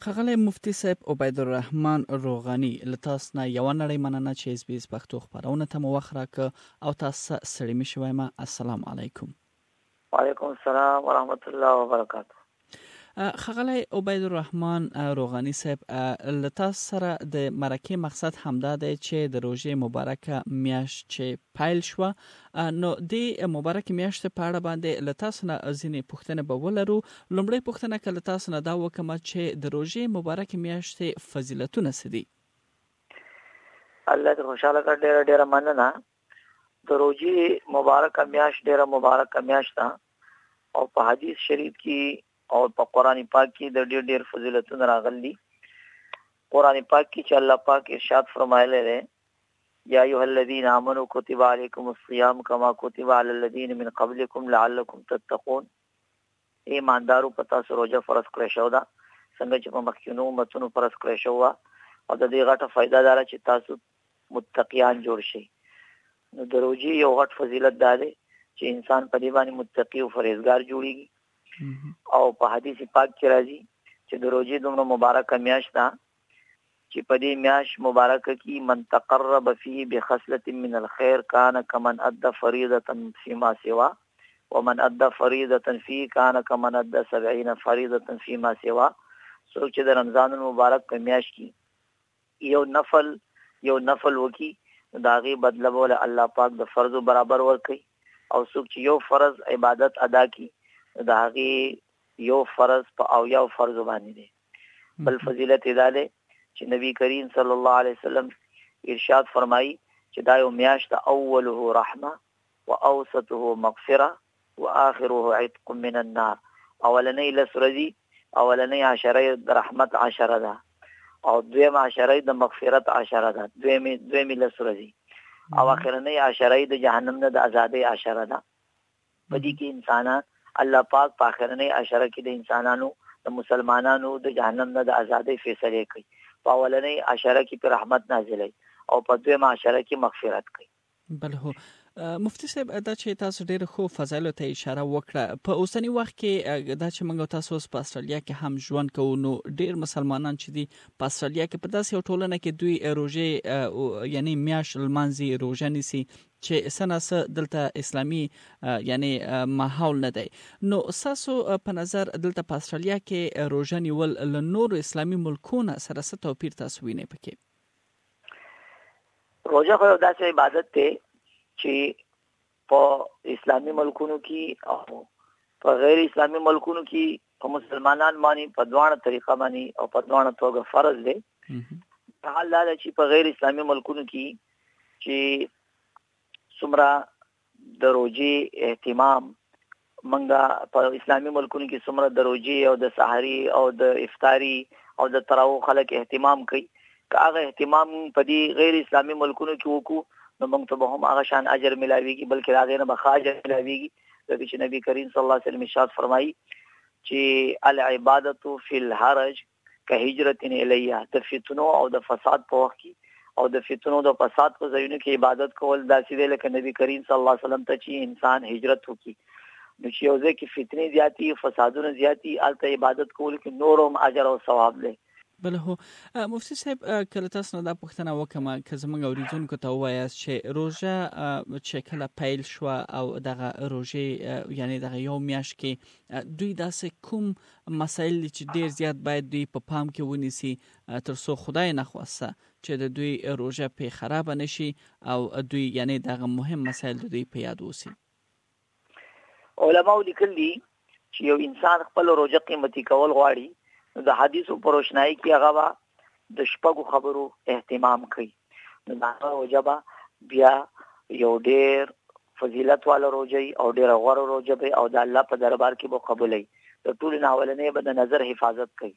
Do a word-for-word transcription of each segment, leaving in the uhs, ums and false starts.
ښاغلی مفتي صاحب عبیدالرحمن روغاني له تاسو نه یوه نړۍ مننه چې اس بي اس پښتو خپرونه ته مو وخت راکړ او تاسو ستړي مه شوئ. السلام علیکم. وعلیکم السلام ورحمت الله وبرکاته. ښاغلی عبیدالرحمن روغاني صاحب، له تاسو سره د مرکې مقصد همدا دی چې د روژې مبارکه میاشت چې پیل شوه، نو د مبارکې میاشتې په اړه باندې له تاسو نه ځینې پوښتنې به ولرو. لومړی پوښتنه که له تاسو نه دا وکړم چې د روژې مبارکې میاشتې فضیلتونه څه دي؟ الله دې خوشحاله کړي. ډېره ډېره مننه. د روژې مبارکه میاشت ډېره مبارکه میاشت ده او په حدیث شریف کې او په قرآن پاک کې د ډېر ډېر فضیلتونه راغلي. قرآن پاک کې چې الله پاک ارشاد فرمایلی دی، یا ایها الذین آمنوا کتب علیکم الصیام کما کتب علی الذین من قبلکم لعلکم تتقون. ایماندارو په تاسو روژه فرض کړې شوې ده څنګه چې په مخکینو امتونو فرض کړې شوې وه، او د دې غټه فایده دا ده چې تاسو متقیان جوړ شئ. نو د روژې یو غټ فضیلت دا دی چې انسان په دې باندې متقی او پرهیزګار جوړیږي. او په حدیث پاک کې راځي چې د روژې دومره مبارکه میاشت ده چې په دې میاشت مبارکه کې من تقرب فيه بخصلة من الخير كان كمن ادى فريضة فيما سوى ومن ادى فريضة فيه كان كمن ادى سبعين فريضة فيما سوى. څوک چې د رمضان المبارک په میاشت کې یو نفل یو نفل وکي د هغې بدله به الله پاک د فرضو برابر ورکوي، او څوک چې یو فرض عبادت ادا کړي د هغې یو فرض په او یو فرض باندې دی. بل فضیلت دا دی چې نبی کریم صلی الله علیه وسلم ارشاد فرمایي چې دا یو میاشت اوله رحمه و اوسطه مغفره و آخره عتق من النار. اولنۍ لس ورځې اولنۍ عشره د رحمت عشره ده او دویم عشره د مغفرت عشره ده، دویم دویم لس ورځې، او اخرنۍ عشره د جهنم نه د ازادۍ عشره ده. په دې کې انسانان الله پاک په آخرنۍ عشره کې د انسانانو د مسلمانانو د جهنم نه د ازادۍ فیصله کوي. په اولنۍ عشره کې په رحمت نازلوي او په دویمه عشره کې مغفرت کوي. بل هو مفتي صاحب، دا چې تاسو ډېر خو فضایلو ته اشاره وکړه، په اوسنی وخت کې دا چې موږ تاسو اوس په استرالیا کې هم ژوند کوو، نو ډېر مسلمانان چې دي په استرالیا کې په داسې یو ټولنه کې دوی روژې یعنی میاشت لمانځي، روژه نیسي چې څه نه څه دلته اسلامي یعنی ماحول نه دی. نو ستاسو په نظر دلته په استرالیا کې روژه نیول له نورو اسلامي ملکونو سره څه توپیر تاسو وینئ پکې؟ روژه خو یو داسې عبادت دی چې په اسلامي ملکونو کې او په غیر اسلامي ملکونو کې په مسلمانان باندې په دواړه طریقه باندې او په دواړه توګه فرض دی. حال دا چې په غیر اسلامي ملکونو کې چې څومره د روژې اهتمام منګه په اسلامي ملکونو کې څومره د روژې او د سحري او د افطاري او د تراویح خلک اهتمام کوي، که هغه اهتمام په دې غیر اسلامي ملکونو کې وکړو نو موږ ته به هم هغه شان اجر ملاویږي، بلکې د هغې نه به ښه اجر ملاویږي. ځکه چې نبي کریم صلی الله علیه وسلم ارشاد فرمایي چې العبادة فی الحرج کهجرة الیه. د فتنو او د فساد په وخت کې او د فتنو د فساد په ځایونو کې عبادت کول داسې دی لکه نبی کریم صلی الله علیه وسلم ته چې انسان هجرت وکړي. نو چې یو ځای کې فتنې زیاتې فسادونه زیاتې، هلته عبادت کول کې نور هم اجر او ثواب دی. بله هو مفتي صاحب، کله تاسو نه دا پوښتنه وکړم که زموږ اورېدونکو ته ووایاست چې روژه چې کله پیل شوه او دغه روژې یعنی دغه یو میاشت کې دوی داسې کوم مسایل دي چې ډېر زیات باید دوی په پام کې ونیسي تر څو خدای نخواسته چې د دوی روژه پې خرابه نشي او دوی یعنی دغه مهم مسایل د دوی په یاد اوسي؟ علماو لیکلي چې یو انسان خپل روژه قیمتي کول غواړي نو د حدیثو په روشنایي کې هغه به د شپږو خبرو اهتمام کوي. نو د هغه روژه به بیا یو ډېر فضیلت والا روژه او ډېره غوره روژه به او د الله په دربار کې به قبولوي. د ټولو نه اولنۍ به د نظر حفاظت کوي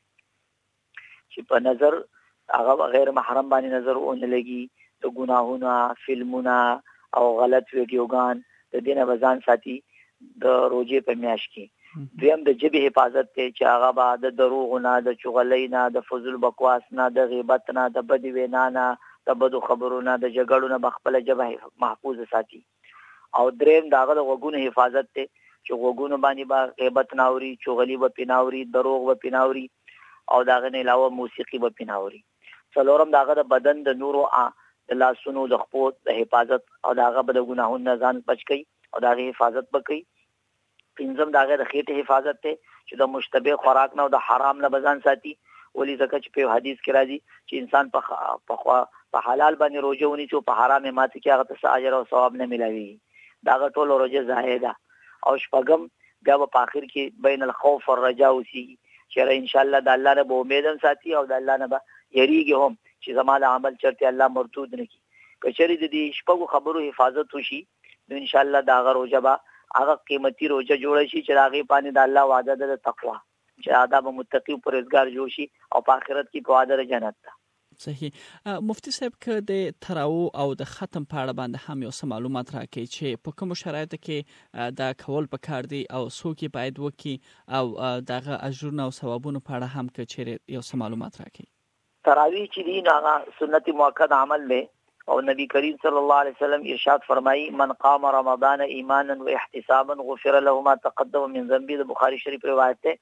چې په نظر هغه غیر محرم باندې نظر ونه لګي، د ګناهونه، فلمونه او غلط ویډیوګان د دې نه به ځان ساتي د روژې په میاشت کې. دویم د ژبې حفاظت دی چې هغه به د دروغو نه، د چغلۍ نه، د فضول بکواس نه، د غیبت نه، د بدې وینا نه، د بدو خبرو نه، د جګړو نه به خپله ژبه محفوظ ساتي. او دریم د هغه د غوږونو حفاظت دی چې غوږونو باندې به غیبت نه اوري، چغلي به پې نه اوري، دروغ به پې نه اوري. او داغه نه علاوه موسیقي به پیناوري. څلورم داغه د بدن د نورو د لاسونو د خپو د حفاظت او داغه به د ګناهونو نه ځان بچ کی او داغه حفاظت وکړي. پنځم داغه د خېټه حفاظت ته چې د مشتبه خوراک نه او د حرام نه بزان ساتي. ولی ځکه چې په حدیث کې راځي چې انسان په په حلال باندې روزه ونی چې په حرام مات کې هغه ته اجر او ثواب نه ملوي. داغه ټول روزه ضایع ده. او شپږم بیا په اخر کې بین الخوف والرجاء وسی چې ان شاء الله د الله نه به امید ساتي او د الله نه به یریږي هم چې زماده عمل چرته الله مردود نه کی. کچری د دې شپږو خبرو حفاظت وشي نو ان شاء الله داغه روزه به هغه قیمتي روزه جوړ شي چې هغه باندې د الله وعده ده د تقوا چې آداب متقی او پرهیزګار جوړ شي او په آخرت کې په وعده جنت ده. صحیح. مفتی صاحب که د تراو او د ختم په اړه باندې هم یو څه معلومات راکړي چې په کوم شرایطو کې دا کول پکار دي او څوک باید وکړي او دغه اجرونه او ثوابونه په اړه هم که چیرې یو څه معلومات راکړي. تراوی چې دی هغه سنت مؤکد عمل دی او نبی کریم صلی الله علیه وسلم ارشاد فرمایي من قام رمضان ایمانا و احتسابا غفر له ما تقدم من ذنبه. د بخاری شریف روایت ده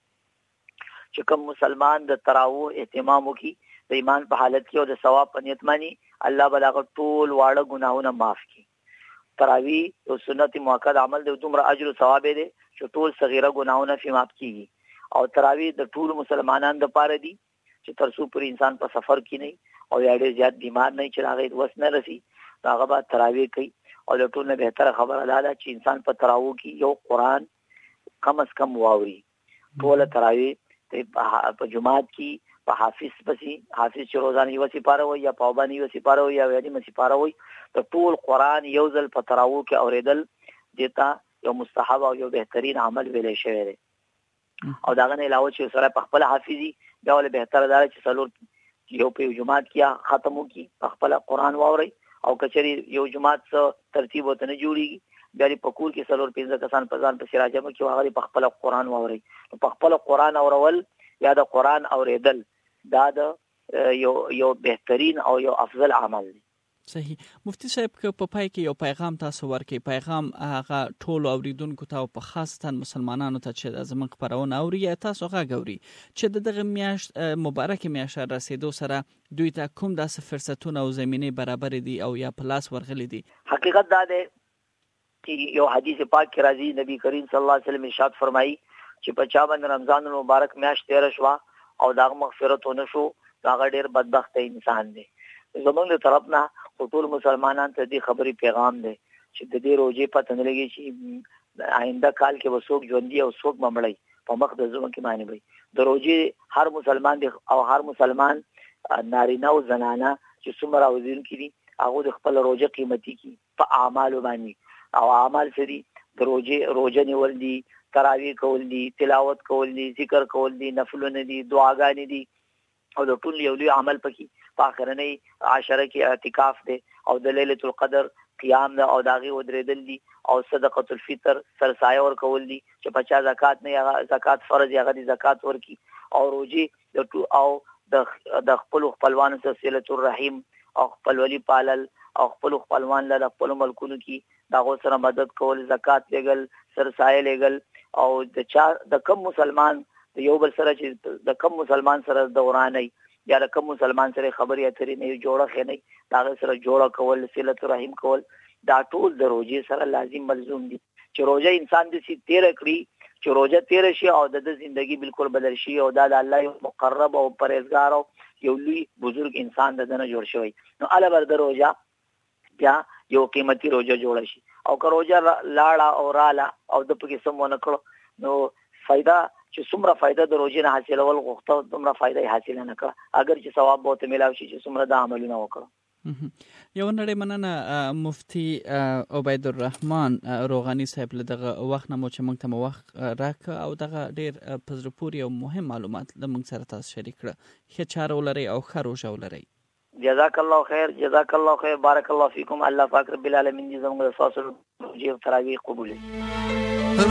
چې کوم مسلمان د تراویح اهتمام وکړي د ایمان په حالت کې او د ثواب په نیت باندې الله بلاغه ټول واړه ګناهونه معاف کړي. تراویح او سنت مؤکد عمل د دومره اجر او ثواب دی چې ټول صغیره ګناهونه فی معاف کیږي. او تراویح د ټول مسلمانانو لپاره دی چې ترڅو پر انسان په سفر کې نه او یا ډېر زیات بیمار نه چې هغه وس نه رسی هغه به تراویح کوي. او د ټول نه بهتره خبره ده چې انسان په تراویح کې یو قرآن کم از کم واوري. ټول تراویح په جماعت کې په حافظ پسې حافظ چې روزانه یو سپاره وي یا په باندې یو سپاره وي یا یعنی مسپاره وي د ټول قرآن یو ځل په تراویح کې اوریدل دیتا یو مستحب او یو بهترین عمل ویلې شوی دی. او داغه نه علاوه چې سره په خپل حافظي بیا ول بهتره ده چې څلور یو په جماعت کې ختمو کې په خپل قرآن واوري او کچري یو جماعت څخه ترتیب وته نه جوړيږي بیا په کور کې څلور پنځه کسان په ځان په سراجمه کې هغه په خپل قرآن واوري. په خپل قرآن اورول یا د قرآن اوریدل دا د یو یو بهترین او یو افضل عمل دی. صحیح. مفتی صاحب که په پای کې یو پیغام تاسو ورکړئ، پیغام هغه ټول اوریدونکو ته او په خاصه مسلمانانو ته چې زموږ خبرونه اوري یا تاسو غږ اوري چې دغه میاشت مبارک میاشت رسیدو سره دوی ته کوم داسې فرصتونه او زمینه برابر دي او یا پلاس ورغلي دي؟ حقیقت دا دی چې یو حدیث پاک کې راځي نبی کریم صلی الله علیه وسلم ارشاد فرمایي چې په چا باندې رمضان المبارک میاشت تیر شو او دا مغفرت ونه شو دا ډېر بدبخت انسان دی. زمونږ له طرف نه ټول مسلمانان ته دې خبرې پیغام دی چې د دې روزې پته نه لګي چې آینده کال کې وسوک ژوندۍ او څوک مړی په مخ د زمون کې معنی وي. د روزې هر مسلمان دی او هر مسلمان نارینه او زنانه چې څومره وزین کړي هغه د خپل روزه قیمتي کی په اعمال باندې او اعمال سری د روزې روزه نیول دي، تراویح کول دي، تلاوت کول دي، ذکر کول دي، نفلونه دي، دعاګانې دي او د ټول یو لوی عمل پکې په اخرنۍ عشره کې اعتکاف دی او د ليله القدر قیام ده او داغي ودریدل دي او صدقه الفطر سرسایه ور کول دي چې پچا زکات نه هغه زکات فرض هغه دي زکات ورکی او روزي د او د د خپل خپلوان سره صله الرحیم او خپل ولی پالل او خپل خپلوان له خپل ملکونو کې داغه سره مدد کول، زکات لګل، سرسایه لګل او د چا د کم مسلمان یو بل سره چې د کم مسلمان سره دورانه یا د کم مسلمان سره خبرې اترې نه جوړه خنه دا سره جوړه کول، صله رحم کول دا ټول د روزې سره لازم ملزوم دي. چې روزه انسان د سي تیر کړی چې روزه تیر شي او د ژوندۍ بالکل بدل شي او دا د الله یو مقرب او پرهیزګار او یو لوی بزرگ انسان د دنه جوړ شوی نو الله بر د روزه بیا یو قیمتي روزه جوړ شي او که روزه لاړه او رااله او د پکې سمونه کړو نو فائدہ چې څومره فائدہ د روزې نه حاصلول غوښته دومره فائدہ یې حاصل نه کړه اگر چې ثواب به ته ملاوي شي چې څومره د عملونه وکړو. یو نړۍ مننه مفتی عبید الرحمن روغانی صاحب له دغه وخت نه مو چې موږ ته مو وخت راک او دغه ډېر په زړه پورې او مهم معلومات له موږ سره تاسو شریک کړه. ښه چاره ولرئ او ښه روژه ولرئ. جزاک الله خیر، جزاک الله خیر، بارک الله فیکم. الله پاک رب العالمین دې زموږ د تاسو روزې تراویح قبول کړي.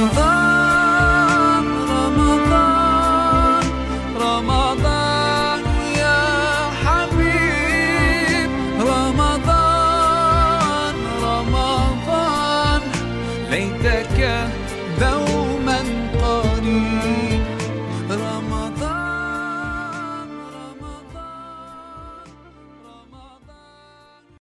رمضان رمضان رمضان يا حبيب رمضان رمضان ليتك